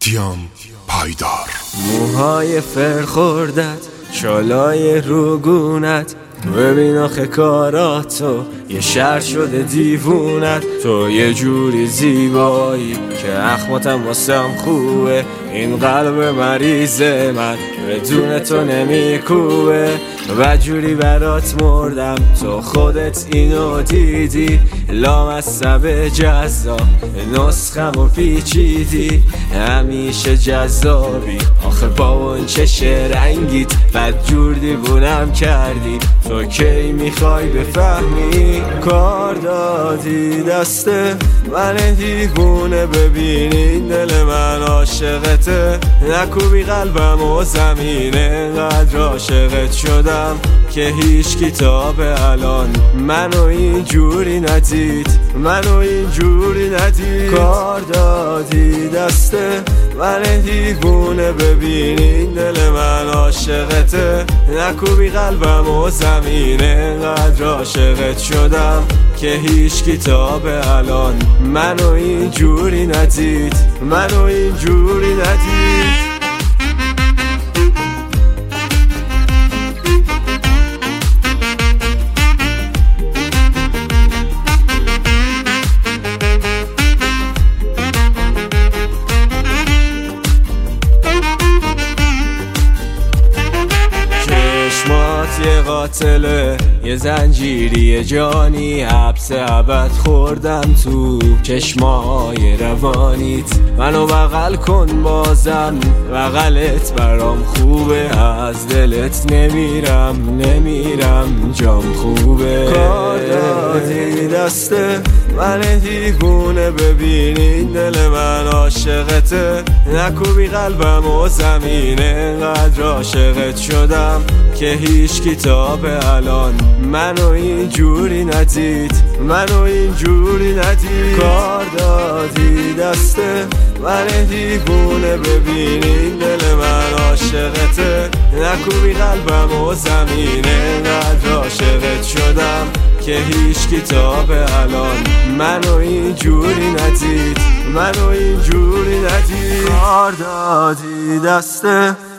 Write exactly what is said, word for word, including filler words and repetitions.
دیام پایدار. موهای فرخوردت، شالای روگونت، ببین آخه کاراتو یه شهر شده دیوونت. تو یه جوری زیبایی که اخماتم واسم خوبه، این قلب مریض من بدون تو نمیکوبه. و جوری برات مردم تو خودت اینو دیدی، لامصب جذاب نسخم و پیچیدی. همیشه جذابی آخه با اون چش رنگیت، بد جور دیوونم کردی. تو کی میخوای بفهمی؟ کار دادی دست من دیوونه، ببینی دل من عاشقته. نکوبی قلبم و زمینه، قدر عاشقت شدم که هیچ کتاب الان منو اینجوری ندید، منو اینجوری ندید. کار دادی دست من دیوونه، ببینی دل من عاشقته. نکوبی قلبم و زمینه، قدر عاشقت شدم که هیچ کتاب الان منو اینجوری ندید، منو اینجوری ندید. یه قاتله، یه زنجیری جانی، حبس ابد خوردم تو چشمای روانیت. منو بغل کن بازم، بغلت برام خوبه، از دلت نمیرم نمیرم جام خوبه. کار دادی دست من دیوونه، ببینی دل من عاشقته. نکوبی قلبم و زمینه، قدر عاشقت شدم که هیچ کتاب الان منو اینجوری ندید، منو اینجوری ندید. کار دادی دست من دیوونه، ببینی دل من عاشقته. نکوبی قلبم و زمینه، قدر عاشقت شدم که هیچ کتاب الان منو اینجوری ندید، منو اینجوری ندید. کار دادی دست